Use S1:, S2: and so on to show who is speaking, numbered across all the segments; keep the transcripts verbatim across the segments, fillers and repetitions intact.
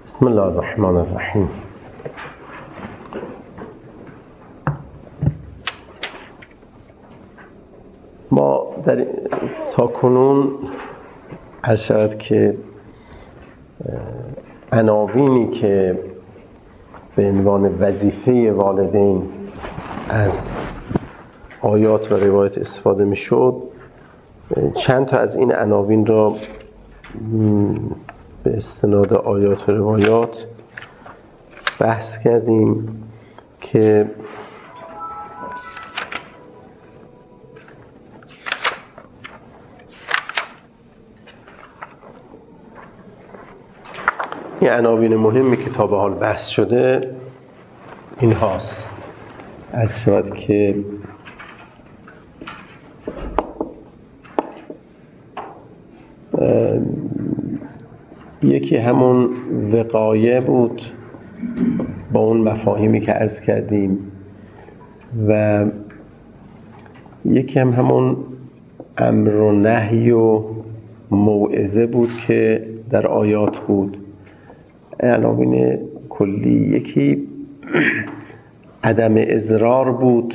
S1: بسم الله الرحمن الرحیم. ما در تا کنون عرض شود که عناوینی که به عنوان وظیفه والدین از آیات و روایت استفاده می شد، چند تا از این عناوین را به استناد آیات و روایات بحث کردیم که این عناوین مهمی که تا به حال بحث شده این هاست. عرض شود که یکی همون وقایه بود با اون مفاهیمی که عرض کردیم، و یکی هم همون امر و نهی و موعظه بود که در آیات بود. عناوین کلی یکی عدم اضرار بود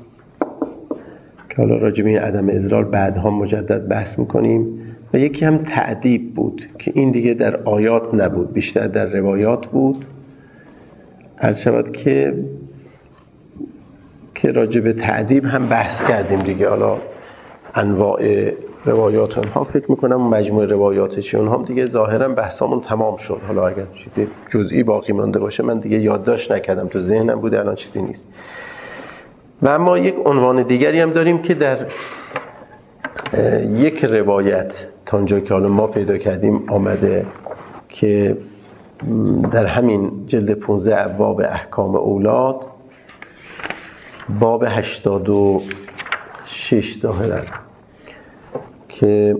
S1: که حالا راجع به این عدم اضرار بعدها مجدد بحث میکنیم، و یکی هم تعذیب بود که این دیگه در آیات نبود، بیشتر در روایات بود. عرض شود که که راجع به تعذیب هم بحث کردیم دیگه. حالا انواع روایات اونها فکر میکنم مجموع روایات چی اونها هم دیگه ظاهرا بحثامون تمام شد. حالا اگر چیزی جزئی باقی مانده باشه من دیگه یادداشت نکردم، تو ذهنم بوده، الان چیزی نیست. و اما یک عنوان دیگری هم داریم که در یک روایت تا اونجا که حالا ما پیدا کردیم آمده که در همین جلد پانزده ابواب احکام اولاد باب هشتاد و شش ظاهرا که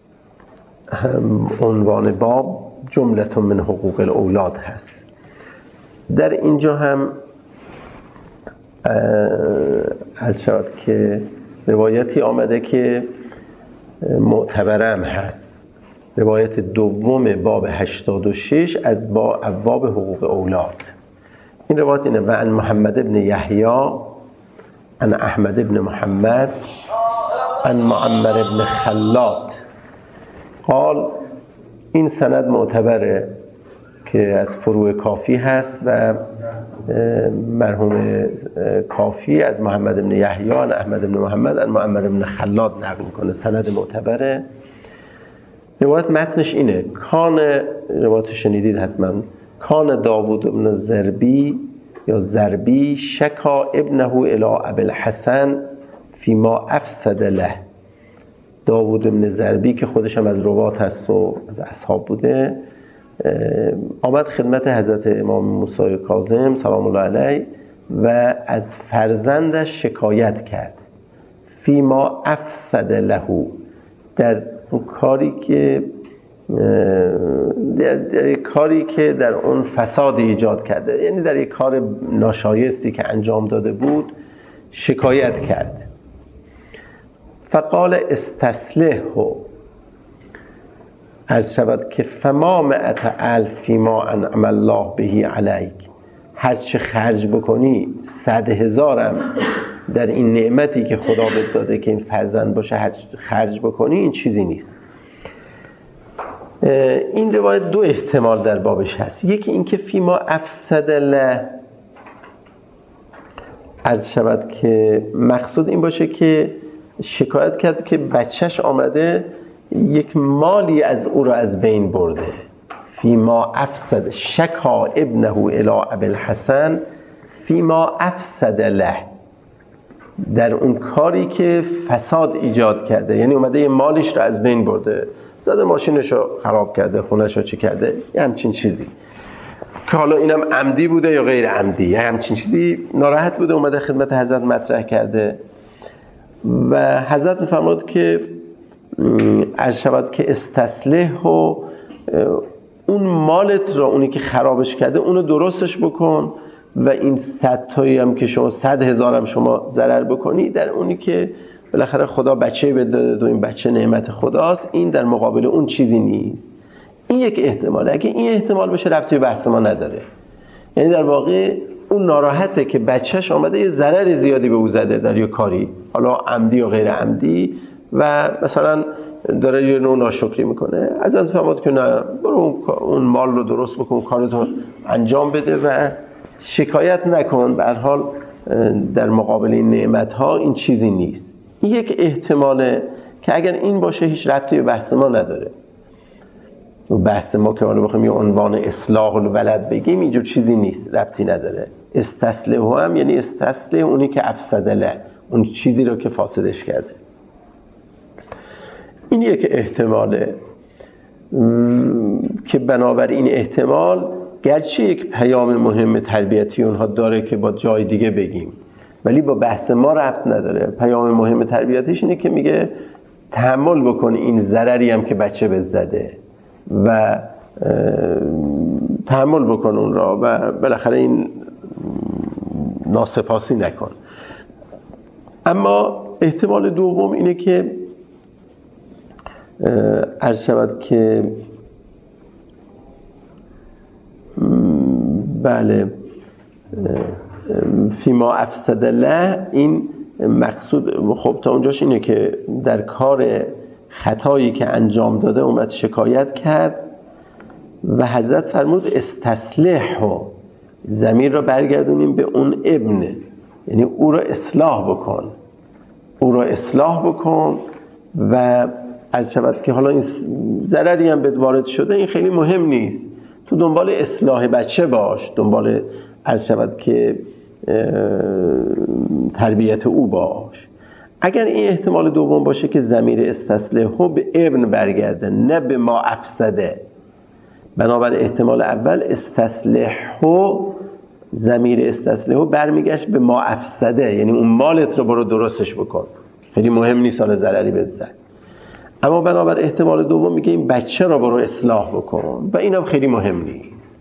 S1: عنوان باب جمله من حقوق الاولاد هست. در اینجا هم عرض شد که روایتی آمده که معتبرم هست، روایت دوم باب هشتاد و شش از با ابواب حقوق اولاد. این روایت اینه: و عن محمد ابن یحیی عن احمد ابن محمد عن معمر ابن خلاد قال. این سند معتبره که از فروع کافی هست و مرحوم کافی از محمد ابن یحیی عن احمد ابن محمد عن معمر ابن خلاد نقل میکنه، سند معتبره. روایت متنش اینه: کان، روایت شنیدید حتما، کان داوود ابن زربی یا زربی شکا ابنه الی ابی الحسن فیما افسد له. داوود ابن زربی که خودش هم از روات هست و از اصحاب بوده، آمد خدمت حضرت امام موسی کاظم سلام الله علیه و از فرزندش شکایت کرد. فیما افسد له، در اون کاری که در, در کاری که در اون فساد ایجاد کرده، یعنی در یک کار ناشایستی که انجام داده بود شکایت کرد. فقال استصلحه، عرض شود که فما مئت الف فیما انعم الله به علیک، هر چه خرج بکنی صد هزارم در این نعمتی که خدا بهت داده که این فرزند باشه هر چه خرج بکنی این چیزی نیست. این روایت دو احتمال در بابش هست. یکی این که فیما افسد له، عرض شود که مقصود این باشه که شکایت کرد که بچهش آمده یک مالی از او را از بین برده. فیما افسد، شکا ابنه الی ابی الحسن فیما افسد له، در اون کاری که فساد ایجاد کرده، یعنی اومده یه مالش را از بین برده، زده ماشینش رو خراب کرده، خونش رو چی کرده، یه همچین چیزی که حالا اینم عمدی بوده یا غیر عمدی، یه همچین چیزی ناراحت بوده اومده خدمت حضرت مطرح کرده و حضرت میفرماد که عرض شود که استصلح و اون مالت را، اونی که خرابش کرده اونو درستش بکن و این صد تایی هم که شما صد هزار هم شما ضرر بکنی در اونی که بالاخره خدا بچه بده و این بچه نعمت خداست، این در مقابل اون چیزی نیست. این یک احتماله. اگه این احتمال بشه ربطی به بحث ما نداره. یعنی در واقع اون ناراحته که بچهش آمده یه ضرر زیادی به او زده در یه کاری، حالا عمدی یا غیر عمدی، و مثلا داره یه نوع ناشکری میکنه. ازت فهمید که نه، برو اون مال رو درست بکن، کارتو انجام بده و شکایت نکن. به هر حال در مقابل این نعمت‌ها این چیزی نیست. این یک احتماله که اگر این باشه هیچ ربطی به بحث ما نداره. و بحث ما که حالا بخوایم یه عنوان اصلاح الولد بگیم، اینجور چیزی نیست، ربطی نداره. استصلح هم یعنی استصلح اونی که افسد له، اون چیزی رو که فاسدش کرده. این یک احتماله که بنابر این احتمال گرچه یک پیام مهم تربیتی اونها داره که با جای دیگه بگیم، ولی با بحث ما ربط نداره. پیام مهم تربیتیش اینه که میگه تحمل بکن این ضرری هم که بچه بهت زده و تحمل بکن اون را و بالاخره این ناسپاسی نکن. اما احتمال دوم اینه که عرض شود که بله فیما افسد له، این مقصود خب تا اونجاش اینه که در کار خطایی که انجام داده اومد شکایت کرد و حضرت فرمود استصلحه، ضمیر را برگردونیم به اون ابن، یعنی او را اصلاح بکن، او را اصلاح بکن و عرض شود که حالا این ضرری هم بهت وارد شده این خیلی مهم نیست، تو دنبال اصلاح بچه باش، دنبال عرض شود که تربیت او باش. اگر این احتمال دوم باشه که ضمیر استصلحه به ابن برگرده نه به ما افسده، بنابر احتمال اول استصلحه، ضمیر استصلحه برمیگشت به ما افسده، یعنی اون مالت رو برو درستش بکن، خیلی مهم نیست حالا ضرری بهت زد. اما بنابر احتمال دوم میگه این بچه رو برو اصلاح بکن و اینم خیلی مهم نیست.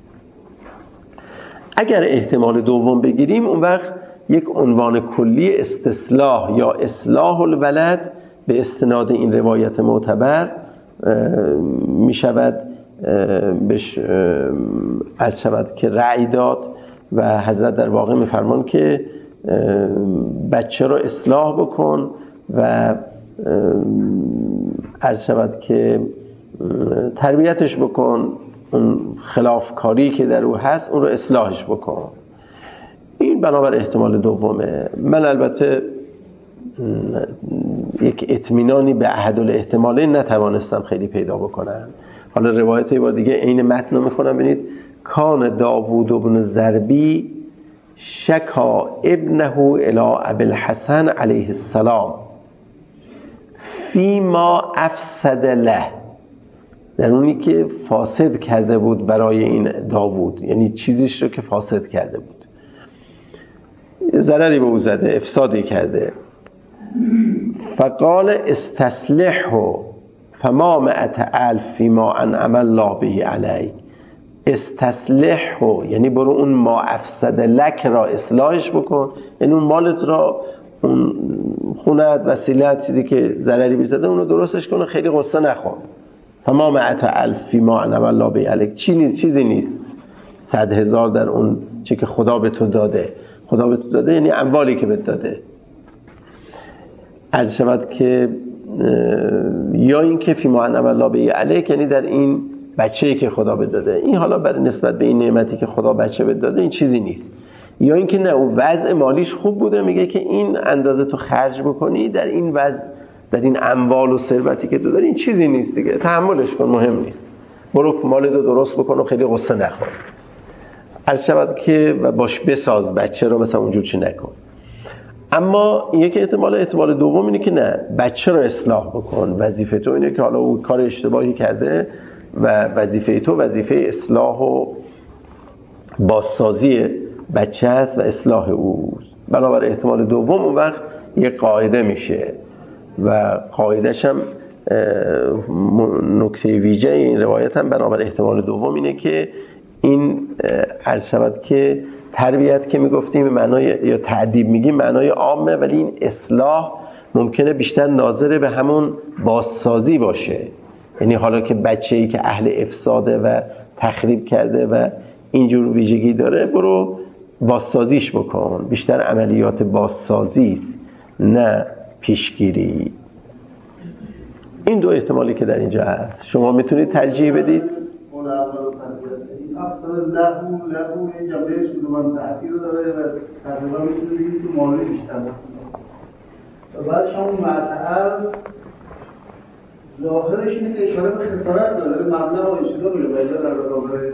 S1: اگر احتمال دوم بگیریم اون وقت یک عنوان کلی استصلاح یا اصلاح الولد به استناد این روایت معتبر میشود بهش عرض شود که رأی داد و حضرت در واقع میفرمان که بچه رو اصلاح بکن و عرض شود که تربیتش بکن، اون خلافکاری که در او هست اون رو اصلاحش بکن. این بنابر احتمال دومه. من البته یک اطمینانی به احد الاحتمالین نتوانستم خیلی پیدا بکنم. حالا روایت با دیگه عین متن رو میخونم، ببینید کان داوود ابن زربی شکا ابنه الی ابی الحسن علیه السلام فیما افسد له، در اونی که فاسد کرده بود برای این داوود، یعنی چیزیش رو که فاسد کرده بود، ضرری به او زده، افسادی کرده. فقال استصلحه فما مئت الف فیما انعم الله به علیک. استصلحه یعنی برو اون ما افسد لک را اصلاحش بکن، یعنی اون مالت را، اون خونت، وسیلت، چیزی که ضرری میزده اون رو درستش کن، خیلی غصه نخون. تمام مئت الف فیما انعم الله به علیک، چی نیست، چیزی نیست، صد هزار در اون چی که خدا به تو داده. خدا به تو داده یعنی اموالی که به تو داده. عرض شود که یا این که فیما انعم الله به علیک یعنی در این بچه‌ای که خدا به داده، این حالا بر نسبت به این نعمتی که خدا بچه به داده این چیزی نیست. یا اینکه نه اون وضع مالیش خوب بوده، میگه که این اندازه تو خرج بکنی در این وضع، در این اموال و ثروتی که تو داری، این چیزی نیست دیگه، تحملش کن، مهم نیست، برو مالت رو درست بکن و خیلی غصه نخور. عرض شود که و باش بساز بچه رو، مثلا اونجور چی نکن. اما این یک احتمال، احتمال دوم اینه که نه، بچه رو اصلاح بکن، وظیفه تو اینه که حالا او کار اشتباهی کرده و وظیفه تو وظیفه اصلاح و بازسازی بچه است و اصلاح اوست. بنابر احتمال دوم اون وقت یک قاعده میشه و قاعدش هم نکته ویژه این روایت هم بنابر احتمال دوم اینه که این عرض شود که تربیت که میگفتیم معنای یا تعدیب میگیم معنای عامه، ولی این اصلاح ممکنه بیشتر ناظر به همون بازسازی باشه، یعنی حالا که بچه‌ای که اهل افساده و تخریب کرده و اینجور ویژگی داره، برو بازسازیش بکن. بیشتر عملیات بازسازی است نه پیشگیری. این دو احتمالی که در اینجا هست، شما میتونید ترجیح بدید.
S2: اون اول ترجیح اکثر لهو لهو این جنبهش بدون تأثیر داره و تقریبا میتونه بگید که مالی بیشتر و بعدش هم معتعل ظاهرش اینه که اشاره به خسارت داره، مبلغ و این چیزا میره باید در برابر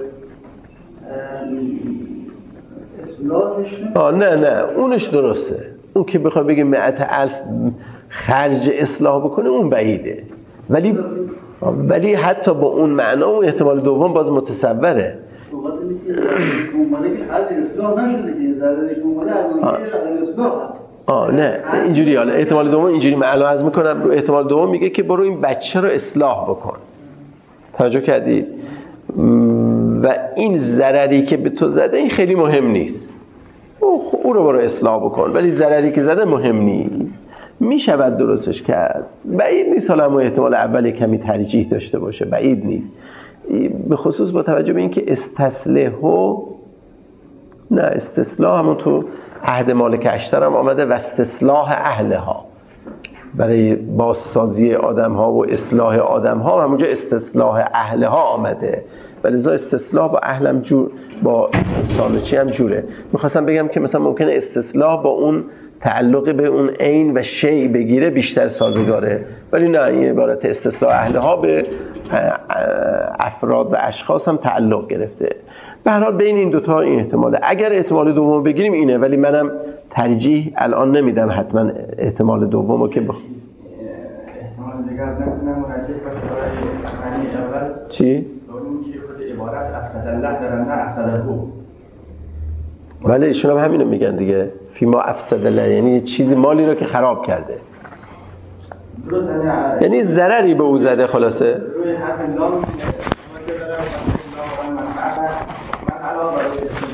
S2: اصلاحش
S1: آه نه نه اونش درسته. اون که بخوای بگی مئت الف خرج اصلاح بکنه اون بعیده، ولی ولی حتی با اون معنا اون احتمال دوم باز متصوره.
S2: صحبت اینه که اومده که خرج اصلاح نشده که ضررش اومده از اون که اصلاح هست.
S1: آه نه اینجوری. حالا احتمال دوم اینجوری من عرض میکنم، رو احتمال دوم میگه که برو این بچه رو اصلاح بکن. توجه کردید؟ و این ضرری که به تو زده این خیلی مهم نیست، او, او رو برو اصلاح بکن، ولی ضرری که زده مهم نیست، میشود درستش کرد. بعید نیست حالا ما احتمال اول کمی ترجیح داشته باشه، بعید نیست، به خصوص با توجه به اینکه استصلحو نه استصلاح همون تو عهد مالک اشتر هم آمده و استصلاح اهلها، برای بازسازی آدم ها و اصلاح آدم ها همونجا استصلاح اهلها آمده، ولی ذا استصلاح با اهلم جور، با سالچی هم جوره. میخواستم بگم که مثلا ممکنه استصلاح با اون تعلق به اون عین و شیء بگیره بیشتر سازگاره، ولی نه این عبارت استصلاح اهلها به افراد و اشخاص هم تعلق گرفته. به هر حال بین این دوتا این احتماله. اگر احتمال دوم بگیریم اینه، ولی منم ترجیح الان نمیدم حتما احتمال دومو که بخ...
S3: احتمال دیگر نمیتونم مرجح باشه برای معنی اول.
S1: چی؟
S3: اون که خود عبارت افسد الله دارن نه افسده هو.
S1: بله ایشون هم همینو میگن دیگه، فی ما افسد الله، یعنی چیزی مالی رو که خراب کرده،
S3: درست
S1: یعنی ضرری به او زده. خلاصه
S3: روی حرف لام من دارم من منفعت من علاوه بر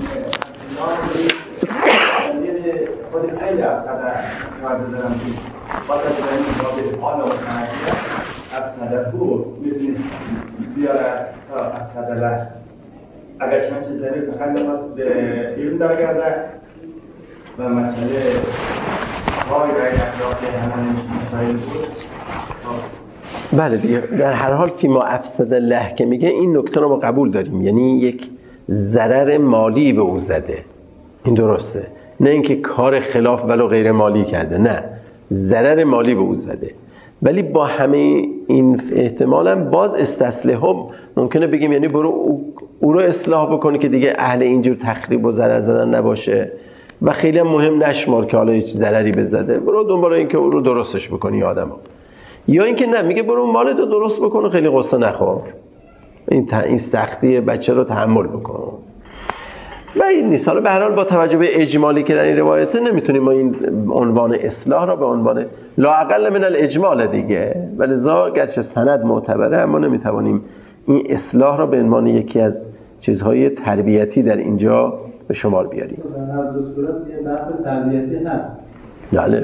S3: خود خیلی افسده وارد دارم که باید داریم باب حال و تناسیه افسده هو میتونید بیاره تا افسده لش. اگر چند چیز زمین تخیل ماست به علم درگرده و مسئله های رای اخلاقی همه مسائل بود.
S1: بله دیگه، در هر حال فی ما افسد الله که میگه این نکته رو ما قبول داریم، یعنی یک ضرر مالی به او زده، این درسته، نه اینکه کار خلاف ولو غیر مالی کرده، نه ضرر مالی به او زده. ولی با همه این احتمالم باز استصلحه ممکنه بگیم یعنی برو او, او رو اصلاح بکنی که دیگه اهل اینجور تخریب و ضرر زدن نباشه و خیلی هم مهم نشمار که حالا هیچ ضرری بزده، برو دنبال این که او رو درستش بکنی آدمو. یا اینکه نه میگه برو مالتو درست بکن و خیلی قصه نخور، این این سختی بچه رو تحمل بکن. و این نیست. حالا به هر حال با توجه به اجمالی که در این روایته نمیتونیم ما این عنوان اصلاح را به عنوان لااقل من الاجمال دیگه، ولی ذا گرچه سند معتبره اما نمیتوانیم این اصلاح را به عنوان یکی از چیزهای تربیتی در اینجا به شمار بیاریم.
S2: در هر دو صورت یه بحث تربیتی هست.
S1: بله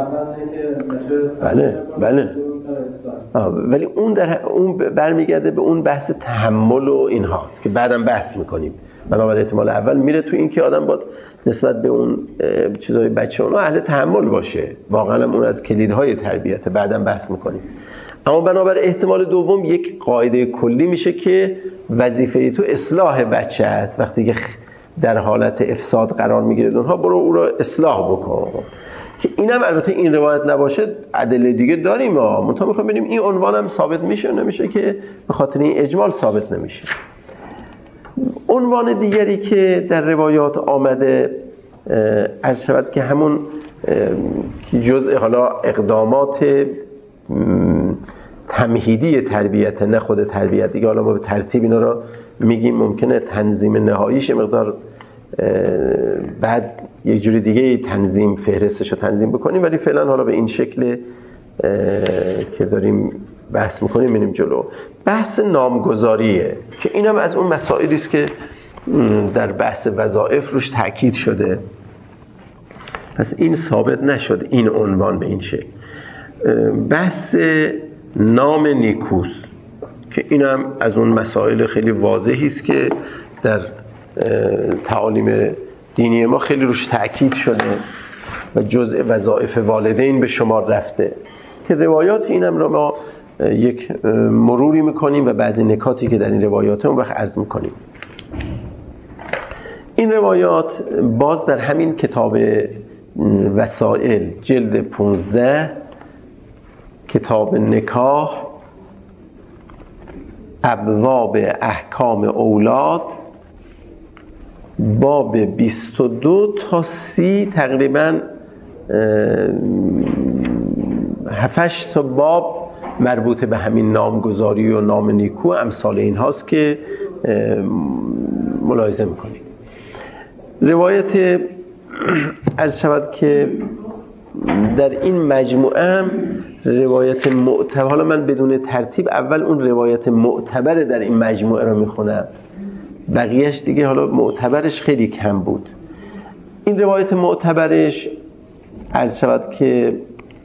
S1: بله بله آه، ولی اون در اون برمیگرده به اون بحث تحمل و اینهاست که بعداً بحث میکنیم. بنابر احتمال اول میره تو این که آدم باید نسبت به اون چیزای بچه اونو اهل تحمل باشه، واقعا اون از کلیدهای تربیته، بعداً بحث میکنیم. اما بنابر احتمال دوم یک قاعده کلی میشه که وظیفه تو اصلاح بچه است. وقتی که در حالت افساد قرار میگیره اونها، برو او رو اصلاح بکن. که اینم البته این روایت نباشه ادله دیگه داریم، ما منتها میخوام ببینیم این عنوانم ثابت میشه نمیشه که به خاطر این اجمال ثابت نمیشه. عنوان دیگری که در روایات آمده عرض شود که همون که جزء حالا اقدامات تمهیدی تربیت، نه خود تربیت دیگه، حالا ما به ترتیب اینا رو میگیم، ممکنه تنظیم نهاییش مقدار بعد یک جوری دیگه تنظیم فهرستش رو تنظیم بکنیم، ولی فعلا حالا به این شکل که داریم بحث میکنیم میریم جلو. بحث نامگذاریه که اینم از اون مسائلی است که در بحث وظایف روش تاکید شده، پس این ثابت نشد این عنوان به این شکل. بحث نام نیکوست که اینم از اون مسائل خیلی واضحی است که در تعالیم دینی ما خیلی روش تأکید شده و جزء وظایف والدین به شمار رفته، که روایات اینم رو ما یک مروری میکنیم و بعضی نکاتی که در این روایات اون وقت عرض میکنیم. این روایات باز در همین کتاب وسائل جلد پونزده کتاب نکاح ابواب احکام اولاد باب بیست و دو تا سی تقریبا هفتش تا باب مربوط به همین نامگذاری و نام نیکو امثال این هاست که ملاحظه میکنیم. روایت عرض شود که در این مجموعه روایت معتبر، حالا من بدون ترتیب اول اون روایت معتبر در این مجموعه رو میخونم، بقیهش دیگه حالا معتبرش خیلی کم بود. این روایت معتبرش عرض شود که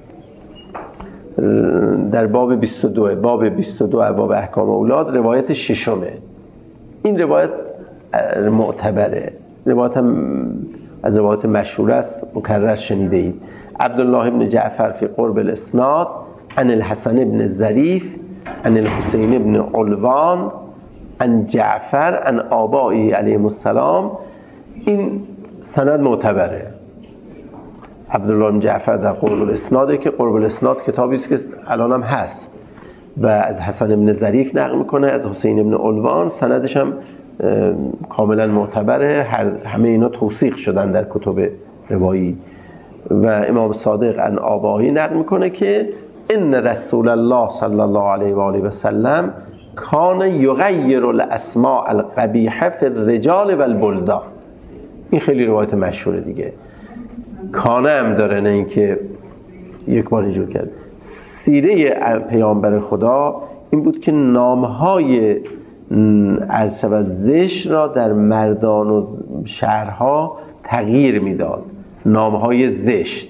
S1: در باب بیست و دو باب بیست و دو باب احکام اولاد روایت ششمه. این روایت معتبره، روایت هم از روایت مشهور است، مکرر شنیده اید. عبدالله بن جعفر فی قرب الاسناد عن الحسن بن ظریف عن الحسین بن علوان عن جعفر عن آبایی علیهم السلام. این سند معتبره. عبدالله بن جعفر در قرب الاسناده که قرب الاسناد کتابی است که الان هم هست و از حسن بن ظریف نقل میکنه، از حسین بن علوان، سندش هم کاملا معتبره، همه اینا توثیق شدن در کتب روایی. و امام صادق عن آبایی نقل میکنه که ان رسول الله صلی الله علیه و آله و سلم کان یغیر الاسماء القبیحه فی الرجال و البلدان. این خیلی روایت مشهوره دیگه، کانه هم داره، نه اینکه یک بار اینجور کرد. سیره پیامبر خدا این بود که نامهای عرض شود زشت را در مردان و شهرها تغییر میداد، نامهای زشت.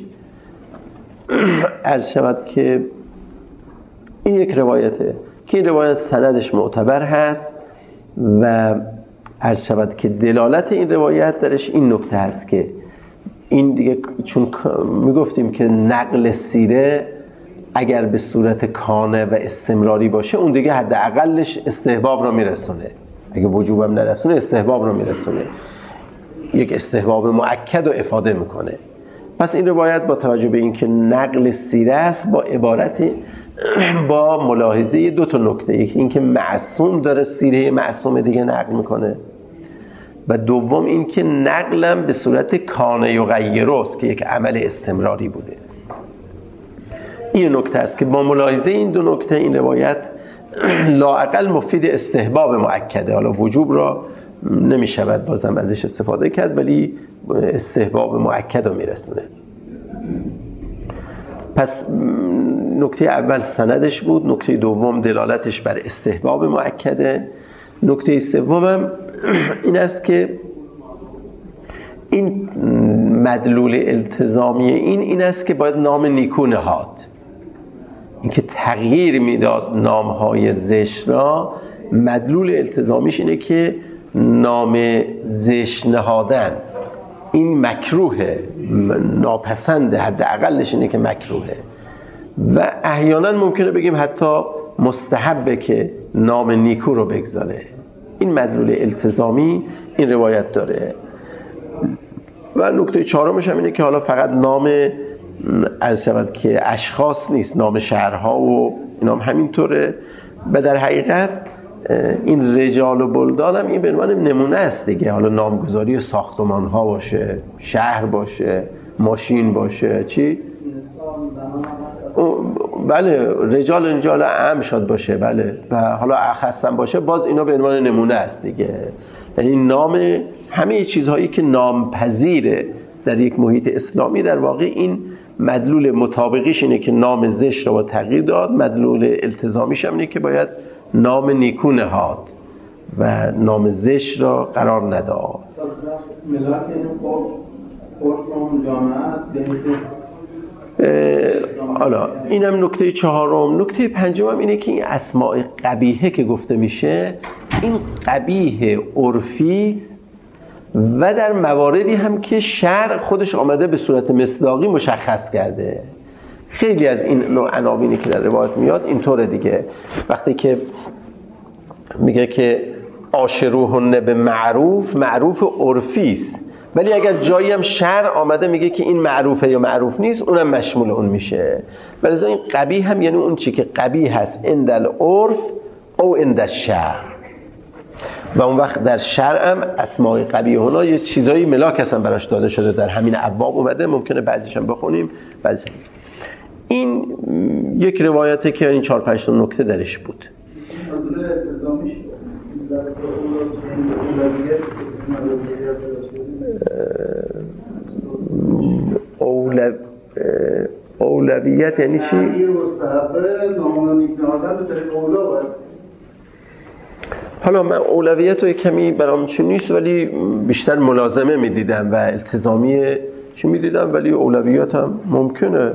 S1: عرض شود که این یک روایته که این روایت سندش معتبر هست و عرض شود که دلالت این روایت درش این نکته هست که این دیگه، چون میگفتیم که نقل سیره اگر به صورت کانه و استمراری باشه اون دیگه حداقلش استحباب رو میرسونه، اگه وجوب هم نرسونه استحباب رو میرسونه، یک استحباب مؤکد رو افاده میکنه. پس این روایت با توجه به اینکه نقل سیره است با عبارت با ملاحظه دو تا نکته، یکی اینکه معصوم داره سیره معصوم دیگه نقل میکنه و دوم اینکه نقلم به صورت کانه یغیره است که یک عمل استمراری بوده. این نکته است که با ملاحظه این دو نکته این روایت لااقل مفید استحباب مؤکده، حالا وجوب را نمی شود بازم ازش استفاده کرد ولی استحباب مؤکد رو میرسونه. پس نکته اول سندش بود، نکته دوم دلالتش بر استحباب مؤکده، نکته سومم این است که این مدلول التزامی این این است که باید نام نیکو نهاد. اینکه تغییر میداد نامهای زشت را، مدلول التزامیش اینه که نام زشت نهادن این مکروهه، ناپسنده، حداقلش اینه که مکروهه و احیانا ممکنه بگیم حتی مستحبه که نام نیکو رو بگذاره. این مدلول التزامی این روایت داره. و نکته چهارمش هم اینه که حالا فقط نام عرض شود که اشخاص نیست، نام شهرها و اینا هم همینطوره و در حقیقت این رجال و بلدان هم این به عنوان نمونه است دیگه. حالا نامگذاری ساختمان ها باشه، شهر باشه، ماشین باشه، چی؟ بله، رجال رجال عام شاد باشه، بله، و حالا اخصم باشه، باز اینا به عنوان نمونه است دیگه. یعنی نام همه چیزهایی که نامپذیره در یک محیط اسلامی در واقع این مدلول مطابقیش اینه که نام زشت رو با تغییر داد، مدلول التزامیش هم اینه که باید نام نیکو نهاد و نام زشت را قرار نداد.
S3: ملت این خورد اون جامعه است، یعنی که
S1: حالا اینم نکته چهارم. نکته پنجم هم اینه که این اسماء قبیحه که گفته میشه، این قبیح عرفی است و در مواردی هم که شرع خودش آمده به صورت مصداقی مشخص کرده. خیلی از این نوع عناوینی که در روایت میاد اینطوره دیگه. وقتی که میگه که عاشروهن به معروف، معروف عرفی است، ولی اگر جایی هم شرع آمده میگه که این معروفه یا معروف نیست، اونم مشمول اون میشه. ولی این قبیح هم یعنی اون چی که قبیح هست عند العرف او عند الشرع. و اون وقت در شرع هم اسماء قبیح هنا یه چیزایی ملاک هستن براش داده شده، در همین ابواب اومده، ممکنه بعضیش هم بخونیم بعضی. این یک روایته که این چهار پنج تا نکته درش بود. اولو... اولویت یعنی چی؟ حالا من اولویت رو کمی برام چون نیست، ولی بیشتر ملازمه میدیدم و التزامی چی میدیدم، ولی اولویت هم ممکنه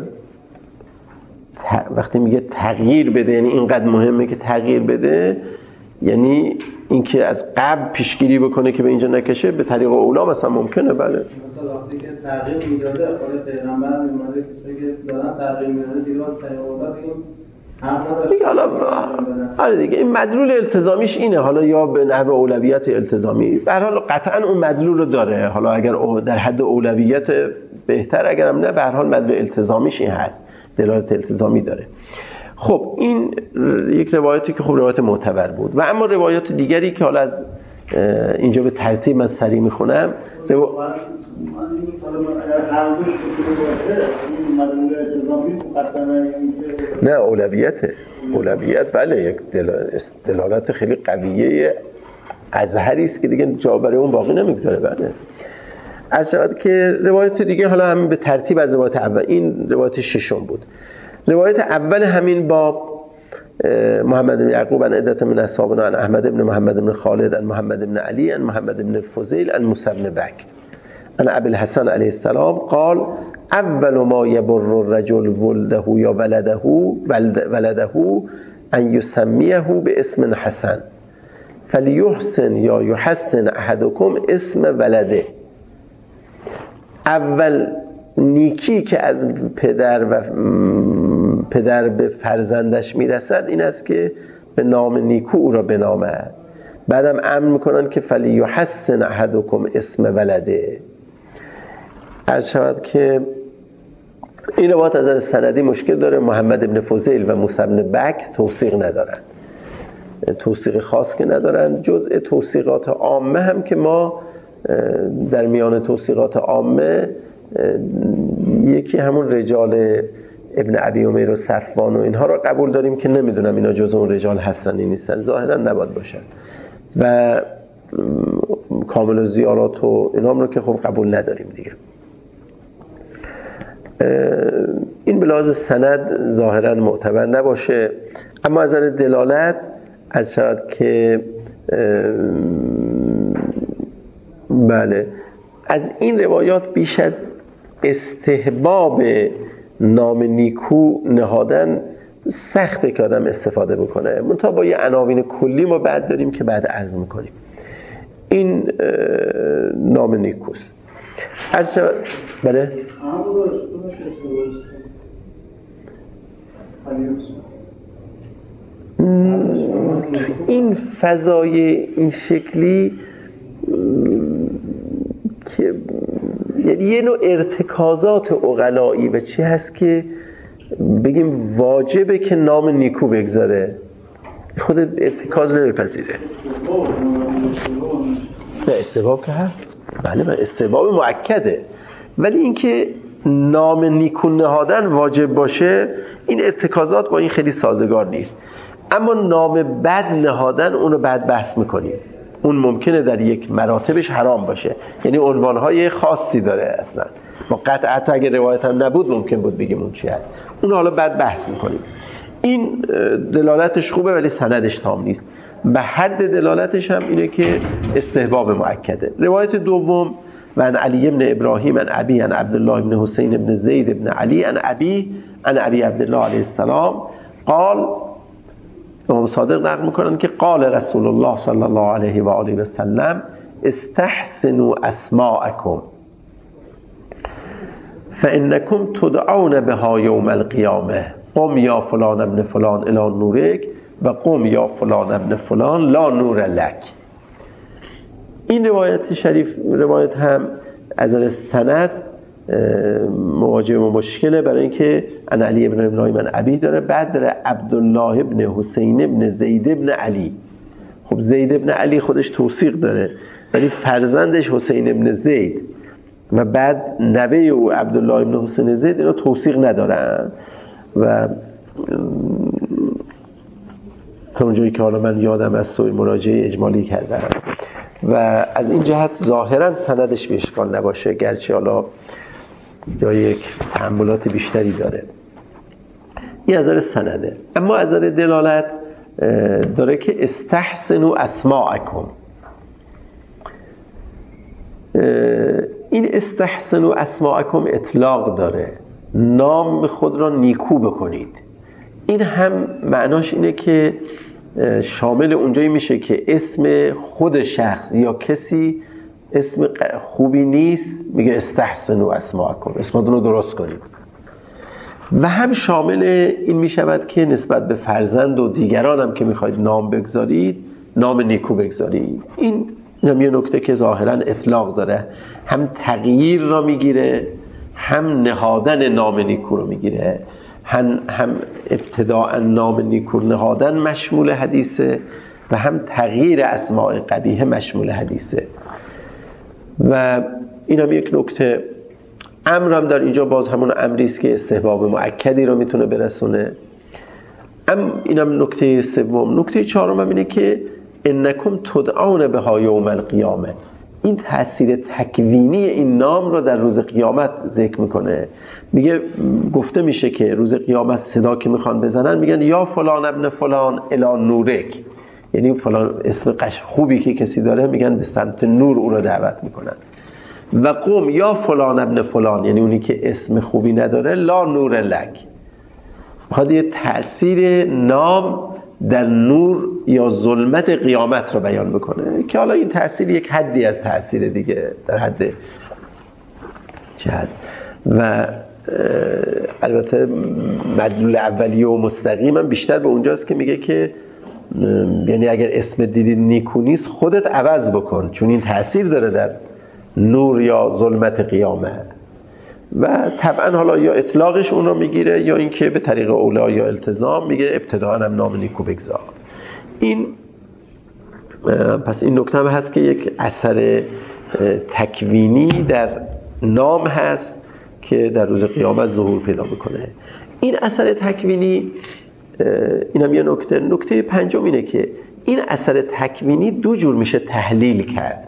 S1: وقتی میگه تغییر بده، یعنی اینقدر مهمه که تغییر بده، یعنی اینکه از قبل پیشگیری بکنه که به اینجا نکشه، به طریق اولا مثلا ممکنه. بله
S3: مثلا وقتی که تغییر میداده خود پیغمبر هم میمونه کسی که دارن تغییر میداده دیگه طریق اولا بگیم
S1: دیگه. حالا آره دیگه این مدلول التزامیش اینه، حالا یا به نحو اولویت التزامی، به هر حال قطعا اون مدلول رو داره. حالا اگر در حد اولویت بهتر، اگرم نه، به هر حال مدلول التزامیش این هست، دلالت التزامی داره. خب این یک روایتی که خب روایت معتبر بود. و اما روایات دیگری که حالا از اینجا به ترتیب من سریع میخونم. رو... نه اولویته، اولویت بله یک دلالت خیلی قویه ازهری است که دیگه جا برای اون باقی نمیگذاره. بله عرض شود که روایت دیگه حالا همین به ترتیب از روایت اول، این روایت ششم بود. روایت اول همین باب محمد بن یعقوب عن عدة من اصحابنا عن احمد بن محمد بن خالد عن محمد بن علی عن محمد بن فضیل عن موسی بن بکر عن ابي الحسن علیه السلام قال اول ما يبر الرجل ولده یا ولده ولده ان يسميه باسم حسن فليحسن یا يحسن احدكم اسم ولده. اول نیکی که از پدر و پدر به فرزندش میرسد این است که به نام نیکو او را بنامد. بعدم امر میکنن که فلیحسن احدکم اسم ولده. عرض شود که این روایت از نظر سندی مشکل داره. محمد ابن فضیل و موسی بن بکر توثیق ندارن، توثیق خاص که ندارن. جزء توثیقات عامه هم که ما در میان توثیقات عامه یکی همون رجال ابن ابی امیر و صفوان و اینها رو قبول داریم که نمیدونم اینا جز اون رجال هستن یا نیستن، ظاهرا نباید باشن. و کامل زیارات و اینام رو که خب قبول نداریم دیگه. این به لحاظ سند ظاهرا معتبر نباشه، اما از نظر دلالت از شاید که بله از این روایات بیش از استحباب نام نیکو نهادن سخته که آدم استفاده بکنه. منتها با یه عناوین کلی ما بعد داریم که بعد عرض میکنیم. این نام نیکوست. عرض شد بله این فضای این شکلی که یعنی یه نوع ارتکازات عقلایی و چی هست که بگیم واجبه که نام نیکو بگذاره، خود ارتکاز نمیپذیره. نه استحباب که هست، بله من استحباب مؤکده، ولی اینکه نام نیکو نهادن واجب باشه این ارتکازات با این خیلی سازگار نیست. اما نام بد نهادن اونو بعد بحث میکنیم. اون ممکنه در یک مراتبش حرام باشه، یعنی عنوانهای خاصی داره اصلا. ما قطعا اگه روایت هم نبود ممکن بود بگیم اون چی هست، اون حالا بعد بحث میکنیم. این دلالتش خوبه ولی سندش تام نیست. به حد دلالتش هم اینه که استحباب مؤکده. روایت دوم و عن علی بن ابراهیم عن ابی عن عبدالله بن حسین بن زید بن علی عن ابی عن ابی عبدالله علیه السلام قال، امام صادق نقل میکنن که قال رسول الله صلی الله علیه و آله و سلم استحسنوا اسماءکم فانکم تدعون بها یوم القیامه قم یا فلان ابن فلان الی نورک و قم یا فلان ابن فلان لا نور لک. این روایت شریف روایت هم از نظر سند مواجه با مشکله، برای اینکه ان علی ابن ابراهیم عن ابی داره، بعد داره عبدالله ابن حسین ابن زید ابن علی. خب زید ابن علی خودش توثیق داره، ولی فرزندش حسین ابن زید و بعد نوه او عبدالله ابن حسین زید اینا توثیق ندارن و تا اونجایی که حالا من یادم از سوی مراجعه اجمالی کردم و از این جهت ظاهرا سندش به اشکال نباشه، گرچه حالا یا یک تأملات بیشتری داره. این از نظر سنده. اما از نظر دلالت داره که استحسنوا اسماءکم. این استحسنوا اسماءکم اطلاق داره، نام خود را نیکو بکنید. این هم معناش اینه که شامل اونجایی میشه که اسم خود شخص یا کسی اسم خوبی نیست، میگه استحسنوا اسماءکم، اسمتون رو درست کنید. و هم شامل این میشود که نسبت به فرزند و دیگران هم که میخواید نام بگذارید نام نیکو بگذارید. این هم یه نکته که ظاهرا اطلاق داره، هم تغییر را میگیره هم نهادن نام نیکو رو میگیره، هم, هم ابتداء نام نیکو نهادن مشمول حدیثه و هم تغییر اسماء قبیحه مشمول حدیثه. و این هم یک نکته. امر هم در اینجا باز همون امری است که استحباب مؤکدی رو میتونه برسونه. ام اینم نکته سوم. نکته چهارم هم اینه که انکم تدعون بها یوم القیامه. این تأثیر تکوینی این نام رو در روز قیامت ذکر میکنه. میگه گفته میشه که روز قیامت صدا که میخوان بزنن میگن یا فلان ابن فلان الی نورک، یعنی فلان اسم قش خوبی که کسی داره میگن به سمت نور او رو دعوت میکنن. و قوم یا فلان ابن فلان، یعنی اونی که اسم خوبی نداره لا نور لک. میخواد یه تأثیر نام در نور یا ظلمت قیامت رو بیان بکنه که حالا این تأثیر یک حدی از تأثیر دیگه در حد چه هست. و البته مدلول اولی و مستقیم هم بیشتر به اونجاست که میگه که یعنی اگر اسم دیدی نیکو نیست خودت عوض بکن، چون این تأثیر داره در نور یا ظلمت قیامت. و طبعا حالا یا اطلاقش اون رو میگیره یا اینکه به طریق اولا یا التزام میگه ابتداء هم نام نیکو بگذار. این پس این نکته هم هست که یک اثر تکوینی در نام هست که در روز قیامت ظهور پیدا میکنه. این اثر تکوینی این هم یه نکته. نکته پنجم اینه که این اثر تکوینی دو جور میشه تحلیل کرد.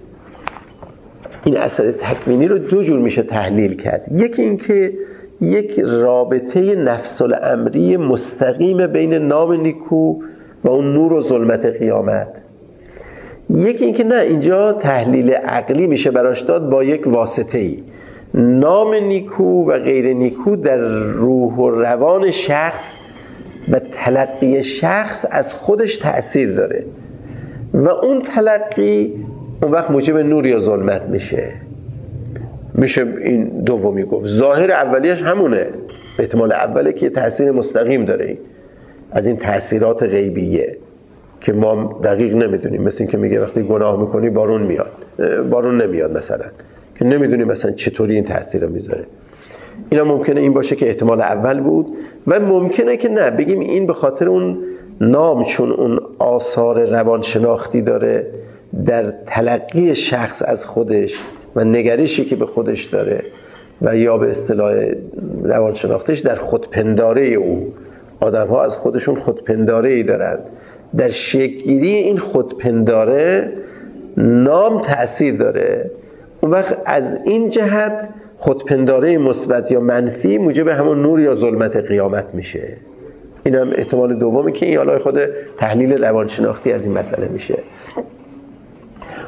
S1: این اثر تکوینی رو دو جور میشه تحلیل کرد. یکی این که یک رابطه نفس الامری مستقیم بین نام نیکو و اون نور و ظلمت قیامت. یکی این که نه، اینجا تحلیل عقلی میشه براش داد با یک واسطه ای. نام نیکو و غیر نیکو در روح و روان شخص و تلقی شخص از خودش تأثیر داره و اون تلقی اون وقت موجب نور یا ظلمت میشه. میشه این دومی گفت. ظاهر اولیش همونه، احتمال اوله که تأثیر مستقیم داره از این تأثیرات غیبیه که ما دقیق نمیدونیم. مثل این که میگه وقتی گناه میکنی بارون میاد، بارون نمیاد مثلا، که نمیدونیم مثلا چطوری این تأثیر رو میذاره. اینا ممکنه این باشه که احتمال اول بود و ممکنه که نه، بگیم این به خاطر اون نام، چون اون آثار روانشناختی داره در تلقی شخص از خودش و نگرشی که به خودش داره و یا به اصطلاح روانشناختش در خودپنداره او. آدم ها از خودشون خودپنداره‌ای دارند. در شکل‌گیری این خودپنداره نام تأثیر داره. اون وقت از این جهت خودپنداره مثبت یا منفی موجب همون نور یا ظلمت قیامت میشه. این هم احتمال دومی که این حالا خود تحلیل روانشناختی از این مسئله میشه.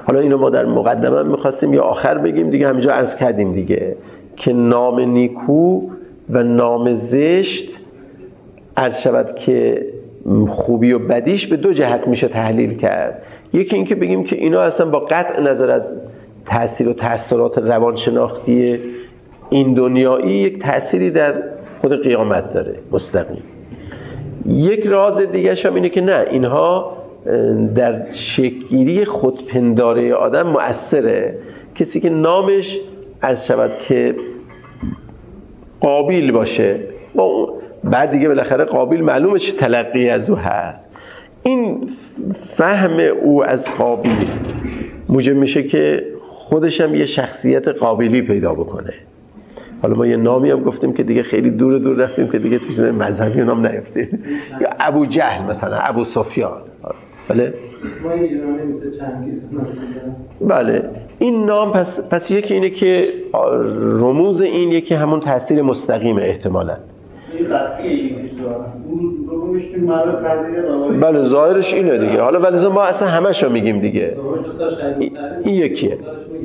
S1: حالا اینو ما در مقدمه میخواستیم یا آخر بگیم دیگه، همینجا عرض کردیم دیگه که نام نیکو و نام زشت عرض شود که خوبی و بدیش به دو جهت میشه تحلیل کرد. یکی این که بگیم که اینا اصلا با قطع نظر از تأثیر و تأثیرات روانشناختی این دنیایی یک تأثیری در خود قیامت داره مستقیم. یک راز دیگه هم اینه که نه، اینها در شکل‌گیری خودپنداره آدم مؤثره. کسی که نامش عرض شود که قابیل باشه، با بعد دیگه بالاخره قابیل معلومه چه تلقی از او هست، این فهم او از قابیل موجب میشه که خودش هم یه شخصیت قابلی پیدا بکنه. حالا ما یه نامی هم گفتیم که دیگه خیلی دور دور رفتیم که دیگه توی مذهبی نام نیفتیم، یا ابو جهل مثلا، ابو سفیان. بله
S4: ما ایرانی مثل چنگیز.
S1: بله این نام پس پس یکی اینه که رموز این یکی همون تاثیر مستقیم احتمالاً.
S2: این قطعیه یکیش دارم اون دومش تو مرا کردیه.
S1: بله ظاهرش اینه دیگه. حالا ولی ما اصلا همشو میگیم دیگه. این یکیه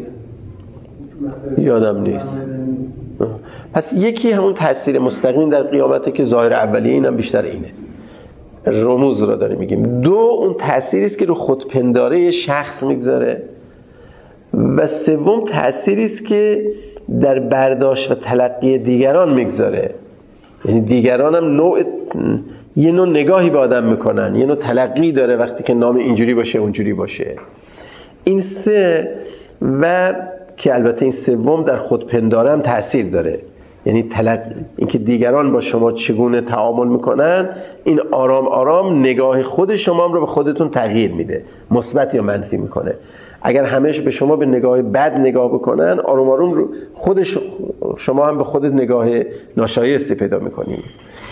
S1: یادم نیست. پس یکی همون تاثیر مستقیم در قیامته که ظاهر اولیه، اینم بیشتر اینه، رموز را داریم میگیم. دو اون تأثیری است که رو خودپنداره شخص میگذاره، و سوم تأثیری است که در برداشت و تلقی دیگران میگذاره. یعنی دیگران هم نوع یه نوع نگاهی به آدم میکنن، یه نوع تلقی داره وقتی که نام اینجوری باشه اونجوری باشه. این سه و که البته این سوم در خودپنداره هم تأثیر داره. یعنی تلق... اینکه دیگران با شما چگونه تعامل میکنن، این آرام آرام نگاه خود شما هم رو به خودتون تغییر میده، مثبت یا منفی میکنه. اگر همش به شما به نگاه بد نگاه بکنن، آروم آروم رو خودش شما هم به خودت نگاه ناشایستی پیدا میکنید.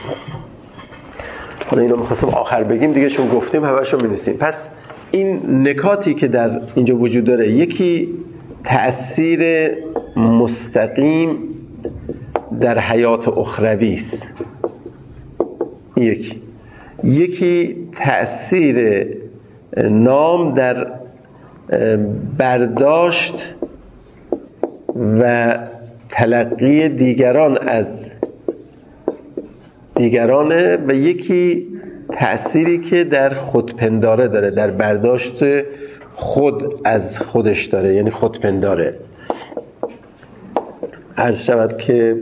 S1: حالا اینو میخواستم آخر بگیم دیگه، چون گفتیم همشو می‌نویسیم. پس این نکاتی که در اینجا وجود داره، یکی تأثیر مستقیم در حیات اخروی است، یکی یکی تأثیر نام در برداشت و تلقی دیگران از دیگرانه، و یکی تأثیری که در خودپنداره داره، در برداشت خود از خودش داره، یعنی خودپنداره. عرض شود که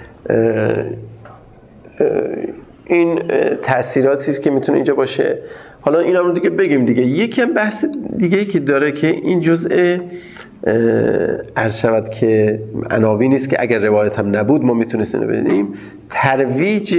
S1: این تأثیراتی است که میتونه اینجا باشه. حالا این هم رو دیگه بگیم دیگه. یکی هم بحث دیگه که داره که این جزء عرض شود که عناوینی است که اگر روایت هم نبود ما میتونستیم ببینیم، ترویج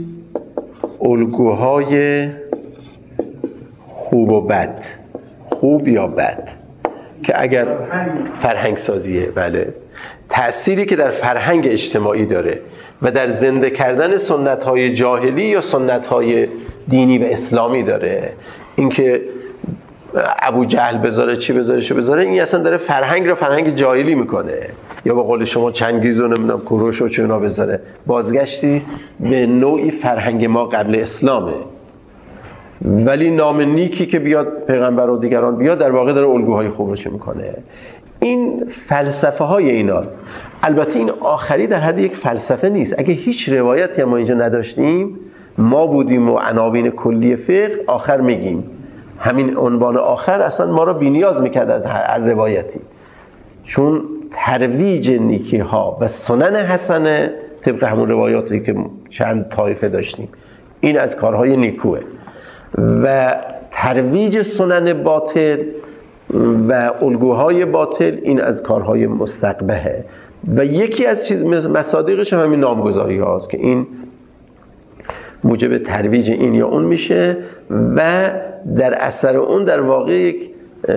S1: الگوهای خوب و بد، خوب یا بد، که اگر فرهنگ سازیه، بله، تأثیری که در فرهنگ اجتماعی داره و در زنده کردن سنت‌های جاهلی یا سنت‌های دینی و اسلامی داره. اینکه ابو جهل بذاره چی بذاره چی بذاره، این اصلا داره فرهنگ رو فرهنگ جاهلی میکنه. یا به قول شما چنگیز و نمیدونم کوروش و چونا بذاره، بازگشتی به نوعی فرهنگ ما قبل اسلامه. ولی نام نیکی که بیاد پیغمبر و دیگران بیاد، در واقع داره الگوهای خوب رو چه میکنه. این فلسفه های ایناست. البته این آخری در حد یک فلسفه نیست. اگه هیچ روایتی ما اینجا نداشتیم، ما بودیم و عناوین کلی فقه، آخر میگیم. همین عنوان آخر اصلا ما رو بی‌نیاز میکرد از هر روایتی، چون ترویج نیکی ها و سنن حسنه طبق همون روایاتی که چند طایفه داشتیم، این از کارهای نیکوه، و ترویج سنن باطل و الگوهای باطل این از کارهای مستقبحه. و یکی از چیز مصادیقش هم همین نامگذاری هاست که این موجب ترویج این یا اون میشه، و در اثر اون در واقع یک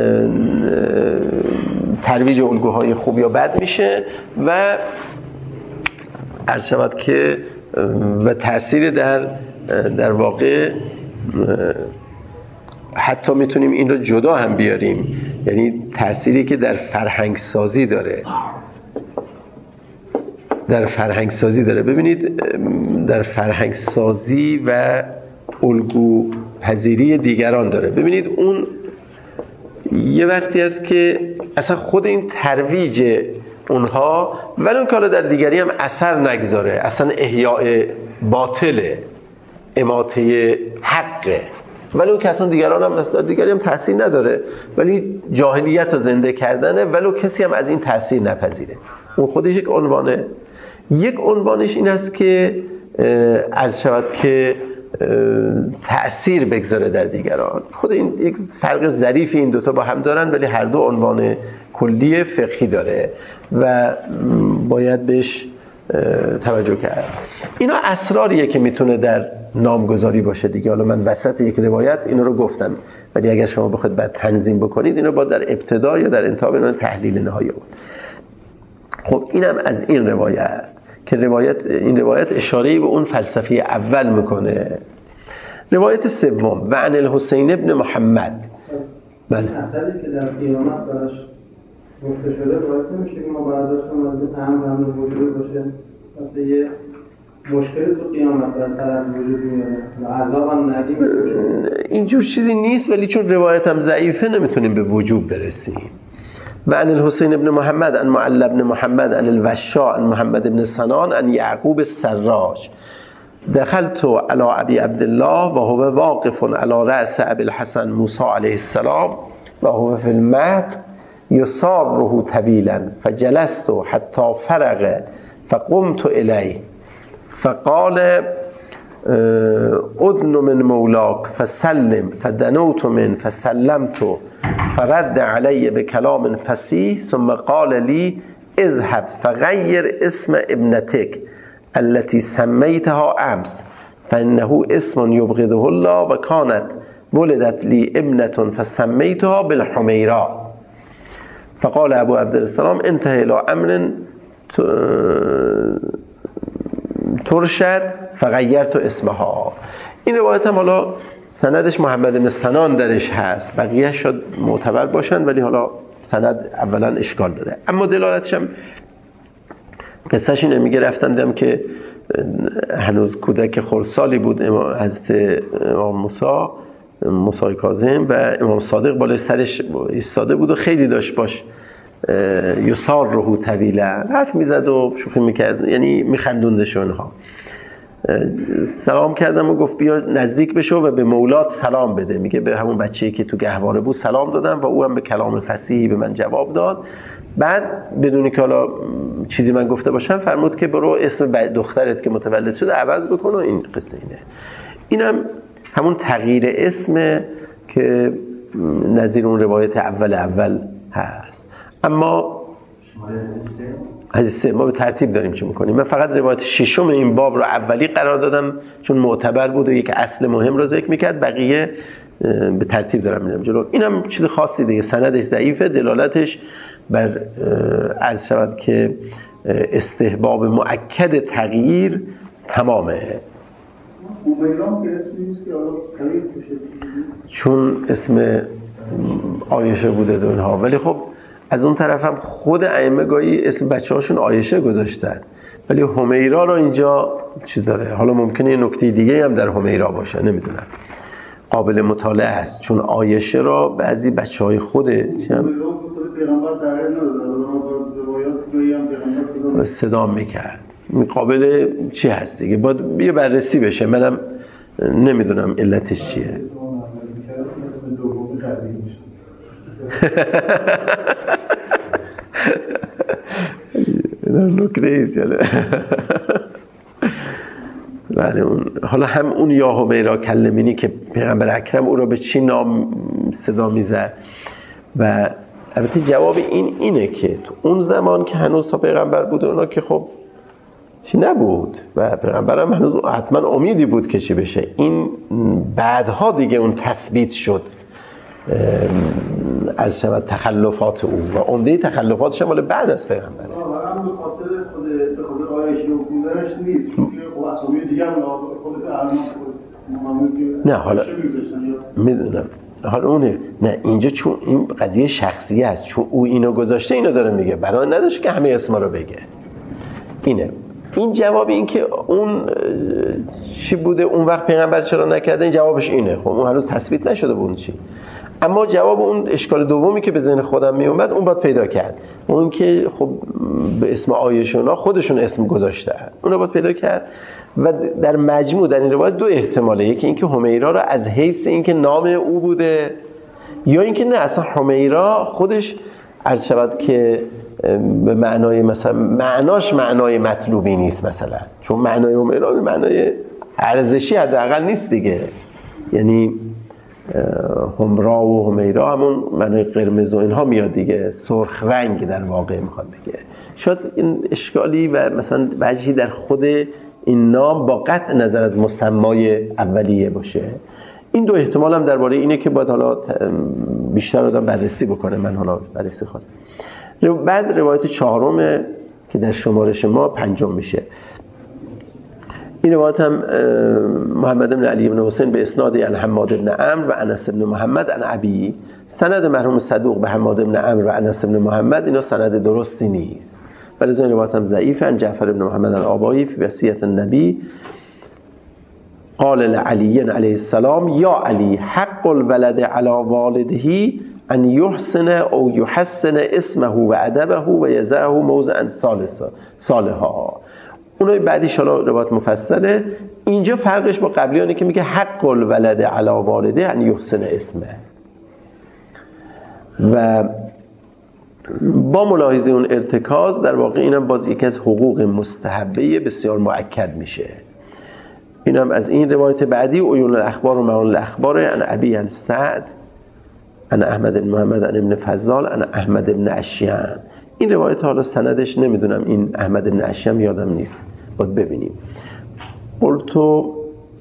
S1: ترویج الگوهای خوب یا بد میشه، و عرض شود که و تأثیر در در واقع حتی میتونیم این رو جدا هم بیاریم، یعنی تأثیری که در فرهنگ سازی داره، در فرهنگ سازی داره. ببینید در فرهنگ سازی و الگو پذیری دیگران داره. ببینید اون یه وقتی هست که اصلا خود این ترویج اونها ولی اون که حالا در دیگری هم اثر نگذاره، اصلا احیاء باطله، اماته حقه، ولی اون که اصلا دیگران هم دیگری هم تأثیر نداره، ولی جاهلیت رو زنده کردنه ولو کسی هم از این تأثیر نپذیره. اون خودش یک عنوانه. یک عنوانش این است که عرض شود که تأثیر بگذاره در دیگران. خود این یک فرق ظریفی این دوتا با هم دارن، ولی هر دو عنوان کلی فقهی داره و باید بهش توجه کرد. اینا اسراریه که میتونه در نامگذاری باشه دیگه. حالا من وسط یک روایت اینا رو گفتم، ولی اگر شما بخواید بعد تنظیم بکنید اینا با در ابتدا یا در انتها اینا تحلیل نهایی بود. خب اینم از این روایت که روایت این روایت اشاره‌ای به اون فلسفه اول میکنه. روایت سوم و عن الحسین ابن محمد.
S4: بله. اصلی که در قیامت براش گفته شده باعث نمیشه که ما برداشتیم از این هم هم وجود باشه. مثلا یه مشکل تو قیامت در طرف وجود میاره و عذاب هم ندیم.
S1: اینجور چیزی نیست، ولی چون روایت هم ضعیفه نمیتونیم به وجوب برسیم. و عن الحسین ابن محمد عن معل ابن محمد عن الوشاء عن محمد ابن سنان عن یعقوب السراج دخلت على ابي عبد الله وهو واقف على رأس ابي الحسن موسى عليه السلام وهو في المهد يساره طويلا فجلست حتى فرغ فقمت إليه فقال أدن من مولاك فسلم فدنوت من فسلمت فرد علي بكلام فصيح ثم قال لي اذهب فغير اسم ابنتك التي سميتها أمس فإنه اسم يبغضه الله وكانت ولدت لي ابنة فسميتها بالحميراء فقال ابو عبد السلام انتهى الى امر ترشد فغیرت اسمها. این روایت هم حالا سندش محمد بن سنان درش هست، بقیه شد معتبر باشن، ولی حالا سند اولا اشکال داره. اما دلالتش هم قصهش اینه، میگه رفتن دیدم که هنوز کودک خردسالی بود حضرت امام موسی موسی کاظم و امام صادق بالای سرش ایستاده بود و خیلی داشت باش یسار روحو طویلا حرف میزد و شوخی میکرد، یعنی میخندوندش اونها. سلام کردم و گفت بیا نزدیک بشو و به مولات سلام بده. میگه به همون بچه‌ای که تو گهواره بود سلام دادم و او هم به کلام فصیحی به من جواب داد. بعد بدون که حالا چیزی من گفته باشم فرمود که برو اسم دخترت که متولد شده عوض بکن و این قصه اینه. اینم همون تغییر اسم که نظیر اون روایت اول اول هست. اما عزیزه ما به ترتیب داریم چی میکنیم. من فقط روایت ششم این باب رو اولی قرار دادم چون معتبر بود و یک اصل مهم رو ذکر میکرد، بقیه به ترتیب دارم میرم جلو. اینم چیز خاصی دیگه، سندش ضعیفه، دلالتش بر عرض شود که استحباب مؤکد تغییر تمامه. چون اسم عایشه بوده دونها، ولی خب از اون طرف هم خود ائمه گاهی اسم بچه هاشون عایشه گذاشتن، ولی همیرا رو اینجا چی داره؟ حالا ممکنه یه نکته دیگه هم در همیرا باشه، نمیدونم، قابل مطالعه است، چون عایشه را بعضی بچه های خوده صدا میکرد، قابل چی هست دیگه، باید یه بررسی بشه، منم نمیدونم علتش چیه. نکته ایست جاله. بله اون حالا هم اون یا همیرا کلمینی که پیغمبر اکرم او را به چی نام صدا میزد و البته جواب این اینه که تو اون زمان که هنوز تا پیغمبر بود اونا که خب چی نبود و پیغمبر هم هنوز حتما امیدی بود که چی بشه. این بعدها دیگه اون تثبیت شد از شود تخلفات او و عمده تخلفاتش هم مال بعد از پیغمبره.
S2: هم به خاطر خود به خاطر آیشه و خوندنش نیست، چون خب اسامی دیگه هم خود ارمان
S1: نه حالا میدونم حالا اونه نه اینجا چون این قضیه شخصی است، چون او اینو گذاشته اینو داره میگه، برای نداشت که همه اسما رو بگه. اینه این جواب این که اون چی بوده اون وقت پیغمبر چرا نکرده، این جوابش اینه. خب اون هنوز تثبیت نشده بود چی. اما جواب اون اشکال دومی که به ذهن خودم می اومد اون باید پیدا کرد، اون که خب به اسم آیشونا خودشون اسم گذاشته، اون رو باید پیدا کرد. و در مجموع در این روایت دو احتماله، یکی اینکه حمیرا رو از حیث اینکه نام او بوده، یا اینکه نه اصلا حمیرا خودش عرض شود که به معنای مثلا معناش معنای مطلوبی نیست، مثلا چون معنای حمیرا به معنای ارزشی حداقل نیست دیگه، یعنی حمرا و حمیرا همون معنای قرمز و اینها میاد دیگه، سرخ رنگ در واقع میخواد بگه. شاید این اشکالی و مثلا وجهی در خود این نام با قطع نظر از مسمای اولیه باشه. این دو احتمال هم درباره اینه که باید حالا بیشتر آدم بررسی بکنه. من حالا بررسی خواستم. بعد روایت چهارم که در شمارش ما پنجم میشه. این روایت هم محمد بن علی بن حسین به اسناد عن حماد بن عمرو و انس بن محمد عن ابی. سند مرحوم صدوق به حماد بن عمرو و انس بن محمد اینا سند درستی نیست، ولی این روایت هم ضعیفه. عن جعفر بن محمد الآبایی فی وصیت النبی قال لعلی علیه السلام یا علی حق الولد علی والده ان یحسن او یحسن اسمه و ادبه و یضعه موضعا صالحا. اونای بعدیش حالا روایت مفصله. اینجا فرقش با قبلیانه که میگه حق الولد علی والده ان یحسن اسمه، و با ملاحظه اون ارتکاز در واقع اینم باز یکی از حقوق مستحبه بسیار مؤکد میشه. اینم از این روایت بعدی عیون الاخبار و معان الاخبار عن ابی عن سعد عن احمد بن محمد عن ابن فضال عن احمد بن اشیان. این روایت حالا سندش نمیدونم، این احمد بن اشیان یادم نیست، باید ببینیم. قلتو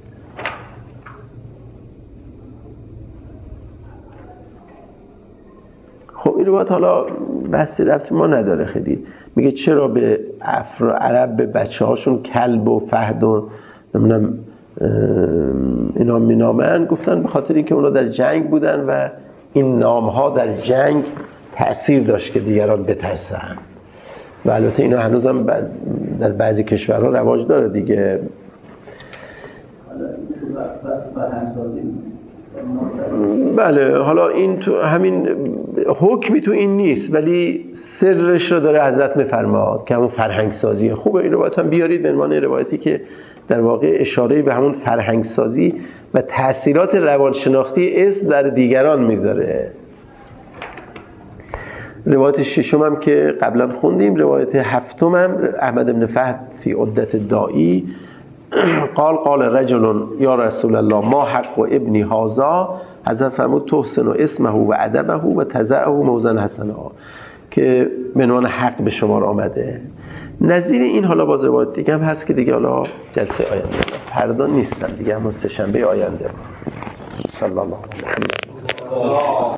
S1: خب این روایت حالا بحثی رفت ما نداره خیلی. میگه چرا به افرا عرب به بچه هاشون کلب و فهد و نمیدونم اینا مینامن؟ گفتن به خاطر اینکه اونا در جنگ بودن و این نامها در جنگ تأثیر داشت که دیگران بترسن. و البته اینا هنوزم در بعضی کشورها رواج داره دیگه. بله حالا این تو همین حکمی تو این نیست، ولی سرش رو داره حضرت میفرماد که همون فرهنگ سازیه. خوبه این روایت هم بیارید به عنوان روایتی که در واقع اشاره به همون فرهنگ سازی و تأثیرات روانشناختی اسم در دیگران میذاره. روایت ششم هم که قبلا خوندیم. روایت هفتم هم احمد بن فهد فی عدت دائی قال قال رجل یا رسول الله ما حق و ابنی هذا، حضرت فرمود تحسن و اسمه و ادبه و تضعه موزن حسنه، که به عنوان حق به شمار آمده. نظیر این حالا باز روایت دیگه هم هست که دیگه حالا جلسه آینده فردا نیستن دیگه، اما سه شنبه آینده. صلی الله علیه و